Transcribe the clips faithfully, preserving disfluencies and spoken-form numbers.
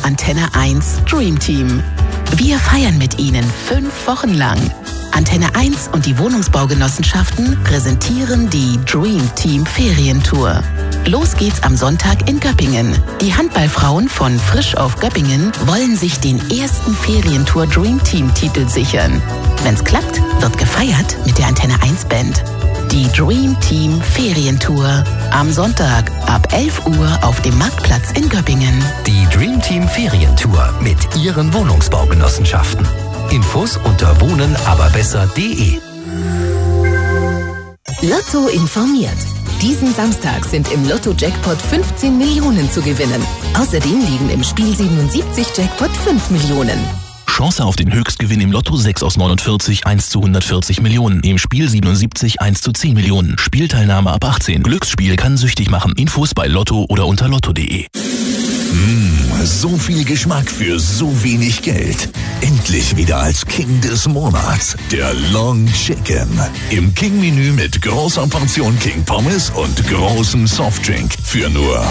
Antenne eins Dream Team. Wir feiern mit Ihnen fünf Wochen lang. Antenne eins und die Wohnungsbaugenossenschaften präsentieren die Dream Team Ferientour. Los geht's am Sonntag in Göppingen. Die Handballfrauen von Frisch auf Göppingen wollen sich den ersten Ferientour Dream Team Titel sichern. Wenn's klappt, wird gefeiert mit der Antenne eins Band. Die Dream Team Ferientour. Am Sonntag ab elf Uhr auf dem Marktplatz in Göppingen. Die Dream Team Ferientour mit Ihren Wohnungsbaugenossenschaften. Infos unter wohnen aber besser punkt de. Lotto informiert. Diesen Samstag sind im Lotto-Jackpot fünfzehn Millionen zu gewinnen. Außerdem liegen im Spiel siebenundsiebzig Jackpot fünf Millionen. Chance auf den Höchstgewinn im Lotto sechs aus neunundvierzig, eins zu hundertvierzig Millionen. Im Spiel siebenundsiebzig, eins zu zehn Millionen. Spielteilnahme ab achtzehn. Glücksspiel kann süchtig machen. Infos bei Lotto oder unter lotto punkt de. Mmh, so viel Geschmack für so wenig Geld. Endlich wieder als King des Monats. Der Long Chicken. Im King-Menü mit großer Portion King Pommes und großem Softdrink. Für nur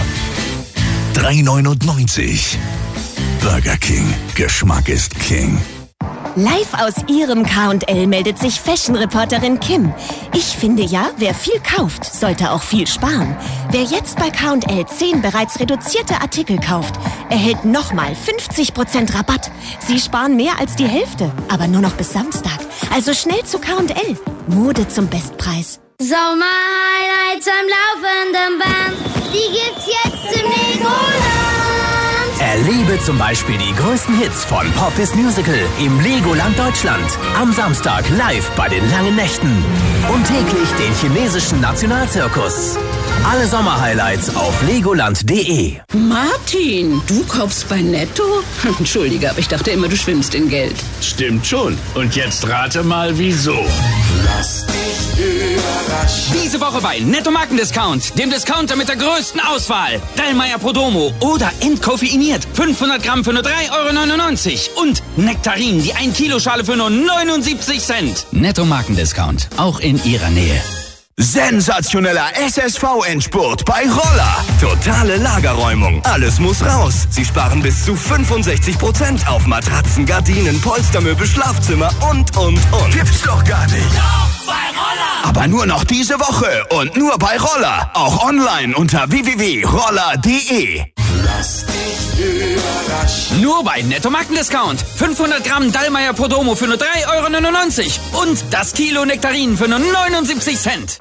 drei neunundneunzig. Burger King. Geschmack ist King. Live aus ihrem K und L meldet sich Fashion-Reporterin Kim. Ich finde ja, wer viel kauft, sollte auch viel sparen. Wer jetzt bei K und L zehn bereits reduzierte Artikel kauft, erhält nochmal fünfzig Prozent Rabatt. Sie sparen mehr als die Hälfte, aber nur noch bis Samstag. Also schnell zu K und L. Mode zum Bestpreis. Sommer-Highlights am laufenden Band. Die gibt's jetzt im Legoland. Erlebe zum Beispiel die größten Hits von Pop is Musical im Legoland Deutschland. Am Samstag live bei den langen Nächten. Und täglich den chinesischen Nationalzirkus. Alle Sommerhighlights auf legoland punkt de. Martin, du kaufst bei Netto? Entschuldige, aber ich dachte immer, du schwimmst in Geld. Stimmt schon. Und jetzt rate mal, wieso. Lass dich überraschen. Diese Woche bei Netto Markendiscount, dem Discounter mit der größten Auswahl. Dallmayr Prodomo oder entkoffeiniert. fünfhundert Gramm für nur drei Euro neunundneunzig. Und Nektarin, die ein Kilo Schale für nur neunundsiebzig Cent. Netto Markendiscount, auch in Ihrer Nähe. Sensationeller S S V-Endspurt bei Roller. Totale Lagerräumung. Alles muss raus. Sie sparen bis zu fünfundsechzig Prozent auf Matratzen, Gardinen, Polstermöbel, Schlafzimmer und, und, und. Gibt's doch gar nicht. Doch, bei Roller. Aber nur noch diese Woche und nur bei Roller. Auch online unter w w w punkt roller punkt de. Lass dich überraschen. Nur bei Netto Markendiscount. fünfhundert Gramm Dallmayr Prodomo für nur drei Euro neunundneunzig. Und das Kilo Nektarin für nur neunundsiebzig Cent.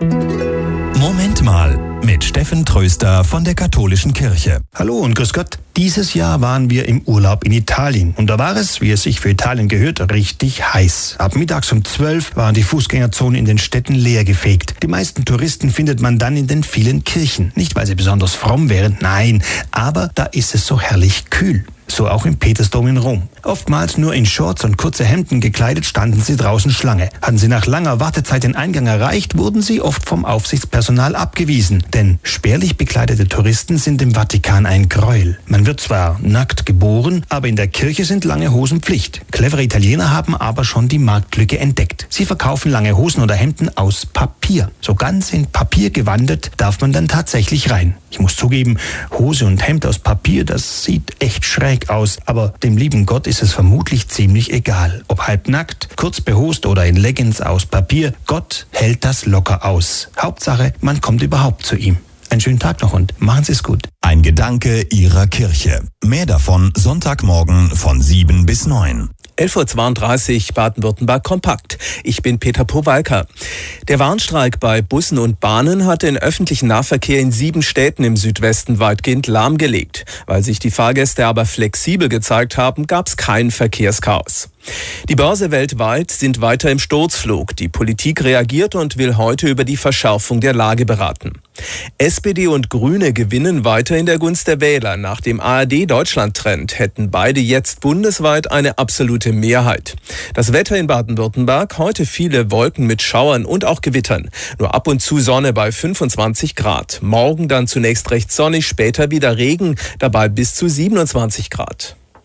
Moment mal, mit Steffen Tröster von der Katholischen Kirche. Hallo und grüß Gott. Dieses Jahr waren wir im Urlaub in Italien und da war es, wie es sich für Italien gehört, richtig heiß. Ab mittags um zwölf waren die Fußgängerzonen in den Städten leergefegt. Die meisten Touristen findet man dann in den vielen Kirchen. Nicht, weil sie besonders fromm wären, nein, aber da ist es so herrlich kühl. So auch im Petersdom in Rom. Oftmals nur in Shorts und kurze Hemden gekleidet standen sie draußen Schlange. Hatten sie nach langer Wartezeit den Eingang erreicht, wurden sie oft vom Aufsichtspersonal abgewiesen. Denn spärlich bekleidete Touristen sind im Vatikan ein Gräuel. Man wird zwar nackt geboren, aber in der Kirche sind lange Hosen Pflicht. Clevere Italiener haben aber schon die Marktlücke entdeckt. Sie verkaufen lange Hosen oder Hemden aus Papier. So ganz in Papier gewandet darf man dann tatsächlich rein. Ich muss zugeben, Hose und Hemd aus Papier, das sieht echt schräg aus, aber dem lieben Gott ist es vermutlich ziemlich egal. Ob halbnackt, kurz behost oder in Leggings aus Papier, Gott hält das locker aus. Hauptsache, man kommt überhaupt zu ihm. Einen schönen Tag noch und machen Sie es gut. Ein Gedanke Ihrer Kirche. Mehr davon Sonntagmorgen von sieben bis neun. elf Uhr zweiunddreißig Baden-Württemberg Kompakt. Ich bin Peter Powalka. Der Warnstreik bei Bussen und Bahnen hat den öffentlichen Nahverkehr in sieben Städten im Südwesten weitgehend lahmgelegt. Weil sich die Fahrgäste aber flexibel gezeigt haben, gab es kein Verkehrschaos. Die Börse weltweit sind weiter im Sturzflug. Die Politik reagiert und will heute über die Verschärfung der Lage beraten. S P D und Grüne gewinnen weiter in der Gunst der Wähler. Nach dem A R D-Deutschland-Trend hätten beide jetzt bundesweit eine absolute Mehrheit. Das Wetter in Baden-Württemberg, heute viele Wolken mit Schauern und auch Gewittern. Nur ab und zu Sonne bei fünfundzwanzig Grad. Morgen dann zunächst recht sonnig, später wieder Regen, dabei bis zu siebenundzwanzig Grad.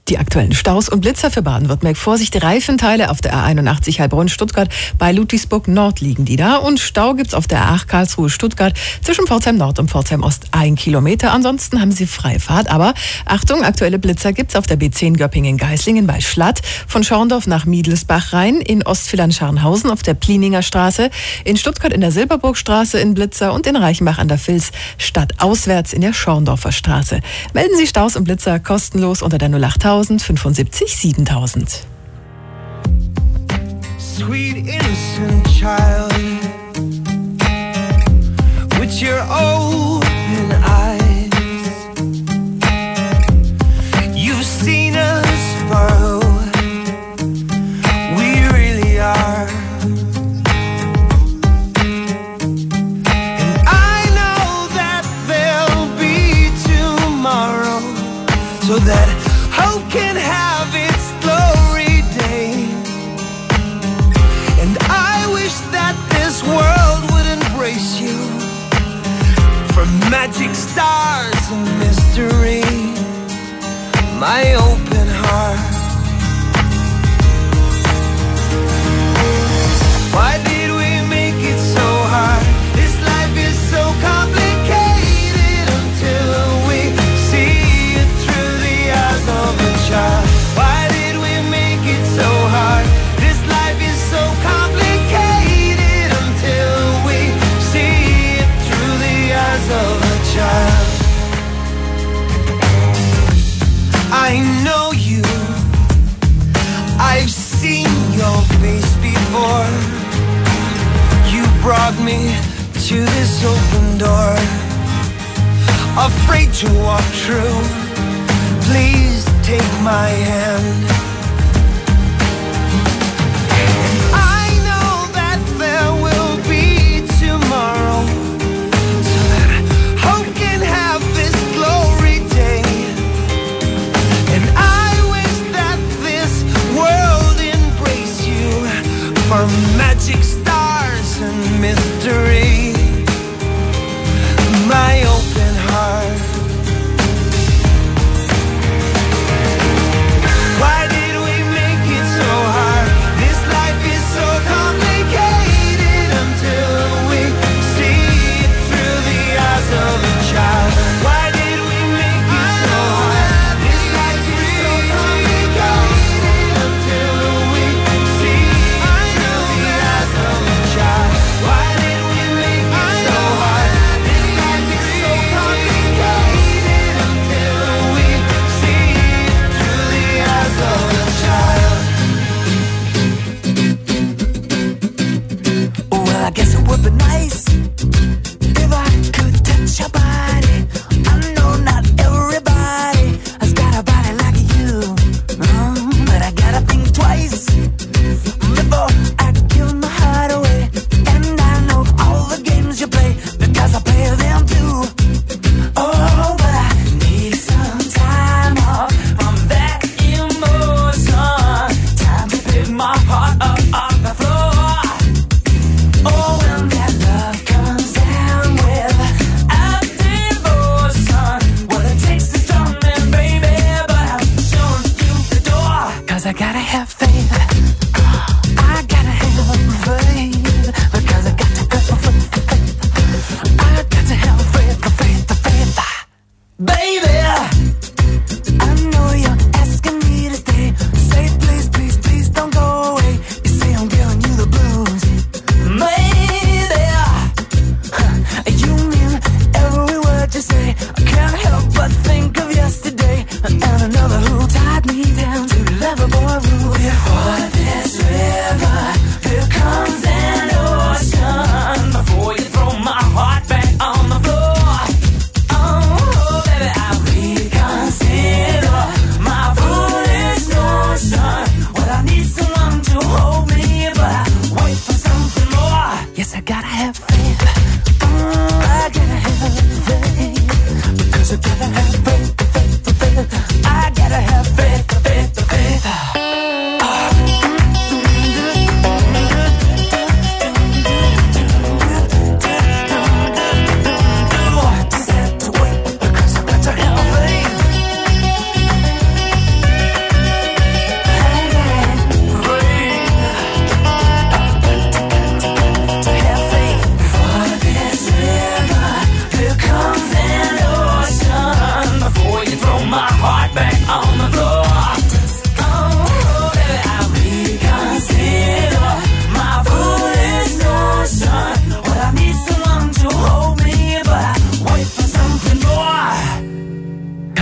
Die aktuellen Staus und Blitzer für Baden-Württemberg. Vorsicht, Reifenteile auf der A einundachtzig Heilbronn-Stuttgart. Bei Ludwigsburg Nord liegen die da. Und Stau gibt's auf der A acht Karlsruhe-Stuttgart zwischen Pforzheim Nord und Pforzheim Ost ein Kilometer. Ansonsten haben Sie Freifahrt. Aber Achtung, aktuelle Blitzer gibt's auf der B zehn Göppingen-Geislingen bei Schlatt. Von Schorndorf nach Miedelsbach rein. In Ostfillern-Scharnhausen auf der Plininger Straße. In Stuttgart in der Silberburgstraße in Blitzer. Und in Reichenbach an der Vils stadtauswärts in der Schorndorfer Straße. Melden Sie Staus und Blitzer kostenlos unter der null acht fünfundsiebzig siebentausend. Sweet innocent child, with your open eyes, you've seen us for who we really are. And I know that there'll be tomorrow, so that hope can have its glory day. And I wish that this world would embrace you, for magic stars and mystery, my open heart. Why did we make it so hard? This life is so complicated until we see it through the eyes of a child. Why did we make it so hard? This life is so complicated until we see it through the eyes of a child. I know you, I've seen your face before. You brought me to this open door, afraid to walk through. Please take my hand. And I know that there will be tomorrow, so that hope can have this glory day. And I wish that this world embrace you, for magic stars and mystery, my open heart. Why did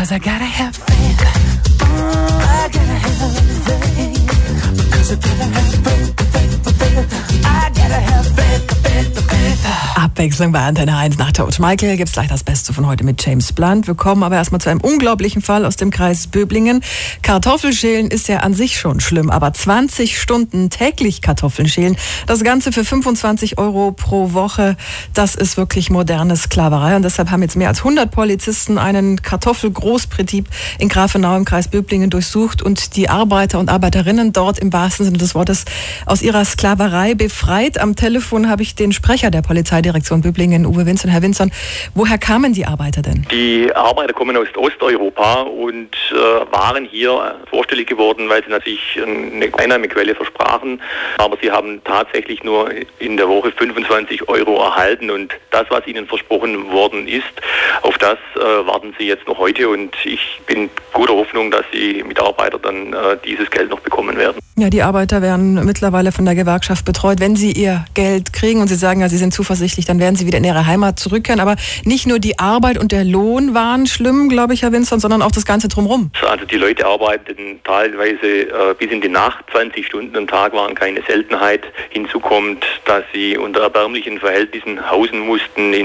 'cause I gotta have faith. I gotta have faith, because I gotta have faith, faith, faith. I gotta have faith, faith, faith. Abwechslung bei Antenne eins. Nach George Michael gibt's gleich das Beste von heute mit James Blunt. Wir kommen aber erstmal zu einem unglaublichen Fall aus dem Kreis Böblingen. Kartoffelschälen ist ja an sich schon schlimm, aber zwanzig Stunden täglich Kartoffeln schälen, das Ganze für fünfundzwanzig Euro pro Woche, das ist wirklich moderne Sklaverei. Und deshalb haben jetzt mehr als hundert Polizisten einen Kartoffelgroßbetrieb in Grafenau im Kreis Böblingen durchsucht und die Arbeiter und Arbeiterinnen dort im wahrsten Sinne des Wortes aus ihrer Sklaverei befreit. Am Telefon habe ich den Sprecher der Polizeidirektion Böblingen, Uwe Winzon. Herr Winzon, woher kamen die Arbeiter denn? Die Arbeiter kommen aus Osteuropa und äh, waren hier vorstellig geworden, weil sie natürlich eine Einnahmequelle versprachen. Aber sie haben tatsächlich nur in der Woche fünfundzwanzig Euro erhalten. Und das, was ihnen versprochen worden ist, auf das äh, warten sie jetzt noch heute. Und ich bin guter Hoffnung, dass die Mitarbeiter dann äh, dieses Geld noch bekommen werden. Ja, die Arbeiter werden mittlerweile von der Gewerkschaft betreut. Wenn sie ihr Geld kriegen und Sie sagen ja, Sie sind zuversichtlich, dann werden sie wieder in ihre Heimat zurückkehren. Aber nicht nur die Arbeit und der Lohn waren schlimm, glaube ich, Herr Winzon, sondern auch das Ganze drumherum. Also die Leute arbeiteten teilweise äh, bis in die Nacht, zwanzig Stunden am Tag waren keine Seltenheit. Hinzu kommt, dass sie unter erbärmlichen Verhältnissen hausen mussten in